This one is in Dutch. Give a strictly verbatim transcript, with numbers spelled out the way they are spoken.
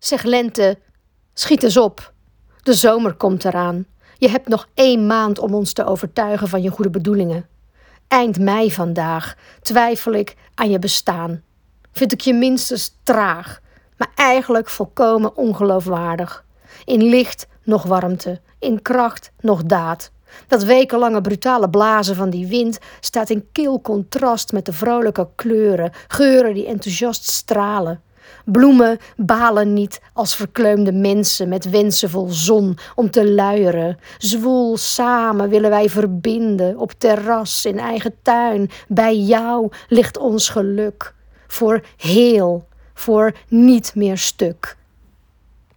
Zeg lente, schiet eens op. De zomer komt eraan. Je hebt nog één maand om ons te overtuigen van je goede bedoelingen. Eind mei vandaag twijfel ik aan je bestaan. Vind ik je minstens traag, maar eigenlijk volkomen ongeloofwaardig. In licht nog warmte, in kracht nog daad. Dat wekenlange brutale blazen van die wind staat in kil contrast met de vrolijke kleuren, geuren die enthousiast stralen. Bloemen balen niet als verkleumde mensen met wensen vol zon om te luieren. Zwoel samen willen wij verbinden, op terras, in eigen tuin. Bij jou ligt ons geluk. Voor heel, voor niet meer stuk.